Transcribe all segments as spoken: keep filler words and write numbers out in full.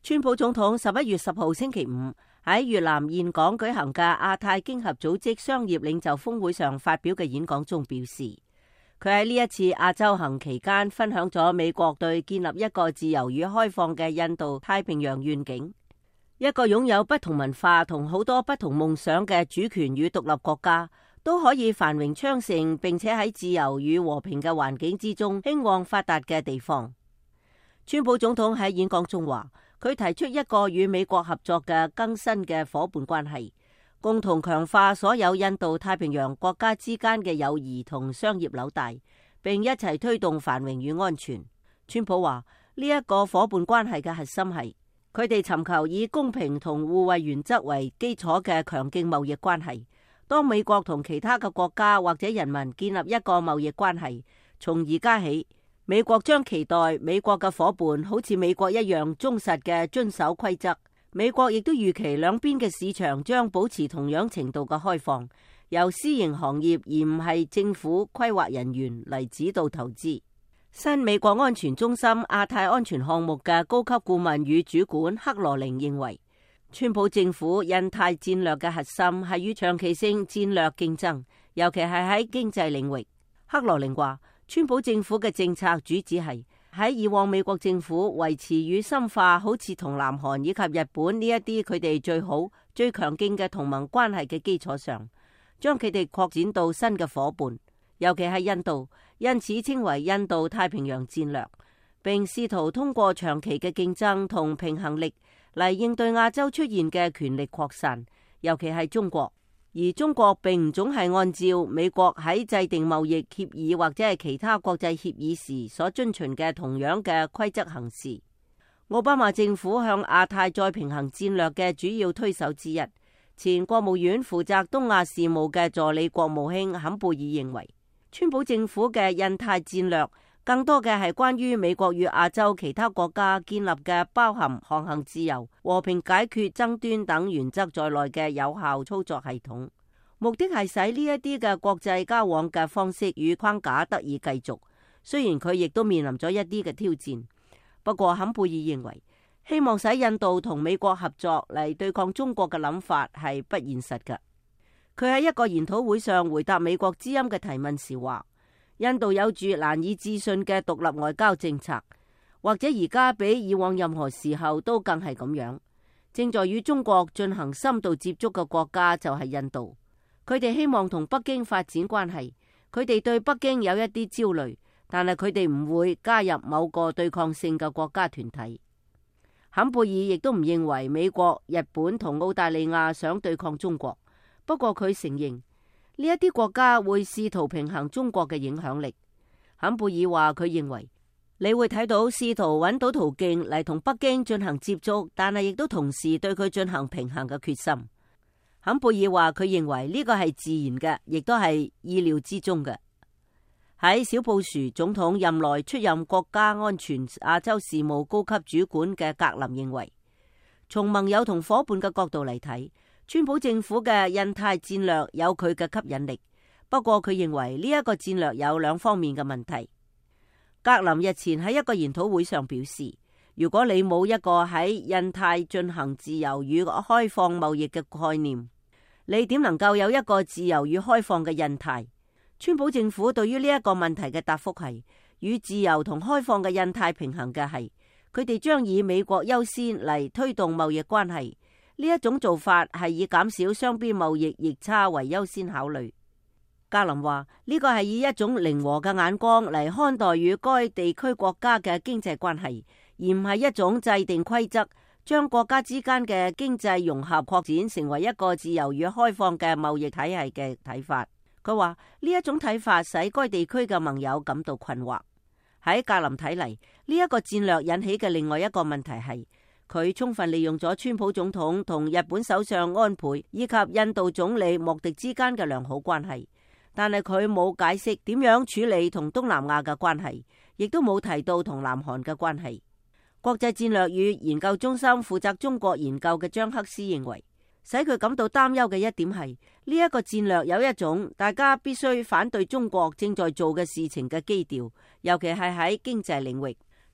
川普總統十一月十號星期五喺越南峴港舉行嘅亞太經合組織商業領袖峰會上發表嘅演講中表示，佢喺呢一次亞洲行期間分享咗美國對建立一個自由與開放嘅印度太平洋願景，一個擁有不同文化同好多不同夢想嘅主權與獨立國家都可以繁榮昌盛，並且喺自由與和平嘅環境之中興旺發達嘅地方。川普總統喺演講中話，佢提出一個與美國合作嘅更新嘅夥伴關係，共同強化所有印度太平洋國家之間嘅友誼同商業紐帶，並一齊推動繁榮與安全。川普話呢一個夥伴關係嘅核心係佢哋尋求以公平同互惠原則為基礎嘅強勁貿易關係。當美國同其他嘅國家或者人民建立一個貿易關係，從而家起，美國將期待美國嘅夥伴好似美國一樣忠實嘅遵守規則。美國亦都預期兩邊嘅市場將保持同樣程度嘅開放，由私營行業而唔係政府規劃人員嚟指導投資。新美國安全中心亞太安全項目嘅高級顧問與主管克羅寧認為，川普政府印太戰略嘅核心係與長期性戰略競爭，尤其係喺經濟領域。克羅寧話，川普政府嘅政策主旨係喺以往美國政府維持與深化好似同南韓以及日本呢一啲佢哋最好最強勁嘅同盟關係嘅基礎上，將佢哋擴展到新嘅夥伴，尤其係印度，因此稱為印度太平洋戰略，並試圖通過長期嘅競爭同平衡力嚟應對亞洲出現嘅權力擴散，尤其係中國。而中國並唔總係按照美國喺制定貿易協議或者係其他國際協議時所遵循嘅同樣嘅規則行事。奧巴馬政府向亞太再平衡戰略嘅主要推手之一，前國務院負責東亞事務嘅助理國務卿坎貝爾認為，川普政府嘅印太戰略更多嘅係關於美國與亞洲其他國家建立嘅包含航行自由、和平解決爭端等原則在內嘅有效操作系統，目的係使呢一啲嘅國際交往嘅方式與框架得以繼續。雖然佢亦都面臨咗一啲嘅挑戰，不過坎貝爾認為，希望使印度同美國合作嚟對抗中國嘅諗法係不現實嘅。佢喺一個研討會上回答美國之音嘅提問時話，印度有住難以置信嘅獨立外交政策，或者而家比以往任何時候都更係咁樣。正在與中國進行深度接觸嘅國家就係印度，佢哋希望同北京發展關係，佢哋對北京有一啲焦慮，但係佢哋唔會加入某個對抗性嘅國家團體。坎貝爾亦都唔認為美國、日本同澳大利亞想對抗中國，不過佢承認呢一啲國家會試圖平衡中國嘅影響力。坎貝爾話佢認為你會睇到試圖揾到途徑嚟同北京進行接觸，但係亦都同時對佢進行平衡嘅決心。坎貝爾話佢認為呢個係自然嘅，亦都係意料之中嘅。喺小布殊總統任內出任國家安全亞洲事務高級主管嘅格林認為，從盟友同伙伴嘅角度嚟睇，川普政府嘅印太戰略有佢嘅吸引力，不過佢認為呢一個戰略有兩方面嘅問題。格林日前喺一個研討會上表示，如果你冇一個喺印太進行自由與開放貿易嘅概念，你點能夠有一個自由與開放嘅印太？川普政府對於呢一個問題嘅答覆係，與自由同開放嘅印太平衡嘅係，佢哋將以美國優先嚟推動貿易關係。呢一種做法係以減少雙邊貿易逆差為優先考慮。格林話呢個係以一種靈活嘅眼光嚟看待與該地區國家嘅經濟關係，而唔係一種制定規則，將國家之間嘅經濟融合擴展成為一個自由與開放嘅貿易體系嘅睇法。佢話呢一種睇法使該地區嘅盟友感到困惑。喺格林睇嚟，呢一個戰略引起嘅另外一個問題係，佢充分利用咗川普總統同日本首相安倍以及印度總理莫迪之間嘅良好關係，但係佢冇解釋點樣處理同東南亞嘅關係，亦都冇提到同南韓嘅關係。國際戰略與研究中心負責中國研究嘅張克斯認為，使佢感到擔憂嘅一點係呢一個戰略有一種大家必須反對中國正在做嘅事情嘅基調，尤其係喺經濟領域。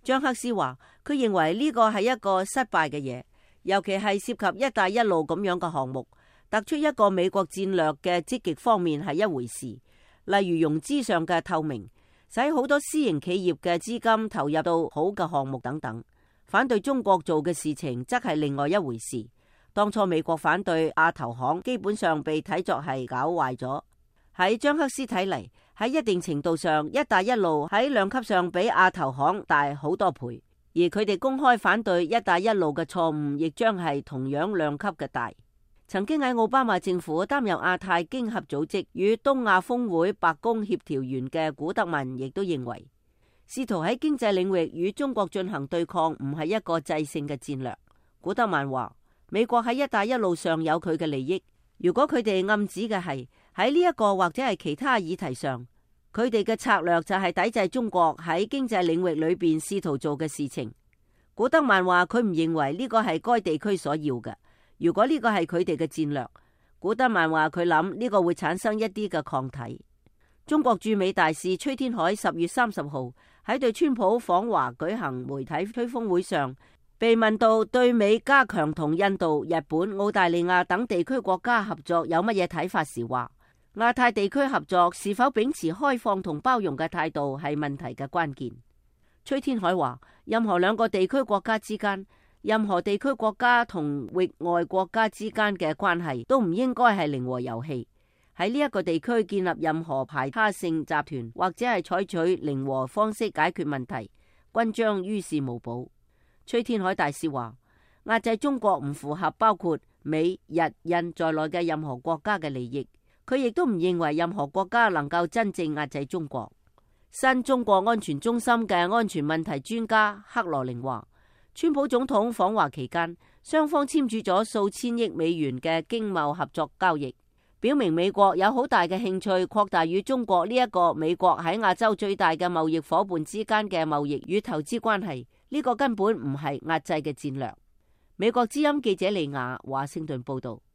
張克斯話，佢認為呢個係一個失敗嘅嘢，尤其係涉及一帶一路咁樣嘅項目，突出一個美國戰略嘅積極方面係一回事，例如融資上嘅透明，使好多私營企業嘅資金投入到好嘅項目等等。反對中國做嘅事情則係另外一回事。當初美國反對亞投行，基本上被睇作係搞壞咗。喺張克斯睇嚟，喺一定程度上，一帶一路喺量級上比亞投行大好多倍，而佢哋公開反對一帶一路嘅錯誤，亦將係同樣量級嘅大。曾經喺奧巴馬政府擔任亞太經合組織與東亞峰會白宮協調員嘅古德曼亦都認為，試圖喺經濟領域與中國進行對抗唔係一個制勝嘅戰略。古德曼話，美國喺一帶一路上有佢嘅利益，如果佢哋暗指嘅係喺呢一個或者係其他議題上，佢哋嘅策略就係抵制中國喺經濟領域裏邊試圖做嘅事情。古德曼話，佢唔認為呢個係該地區所要嘅。如果呢個係佢哋嘅戰略，古德曼話佢諗呢個會產生一啲嘅抗體。中國駐美大使崔天凱十月三十號喺對川普訪華舉行媒體吹風會上，被問到對美加強同印度、日本、澳大利亞等地區國家合作有乜嘢睇法時話，亞太地區合作是否秉持開放同包容嘅態度係問題嘅關鍵。崔天凱話，任何兩個地區國家之間，任何地區國家同域外國家之間嘅關係都唔應該係零和遊戲。喺呢一個地區建立任何排他性集團或者係採取零和方式解決問題，均將於事無補。崔天凱大使話，壓制中國唔符合包括美、日、印在內嘅任何國家嘅利益。佢亦都唔認為任何國家能夠真正壓制中國。新中國安全中心嘅安全問題專家克羅寧話，川普總統訪華期間，雙方簽署咗數千億美元嘅經貿合作交易，表明美國有好大嘅興趣擴大與中國呢一個美國喺亞洲最大嘅貿易夥伴之間嘅貿易與投資關係。呢個根本唔係壓制嘅戰略。美國之音記者利亞華盛頓報道。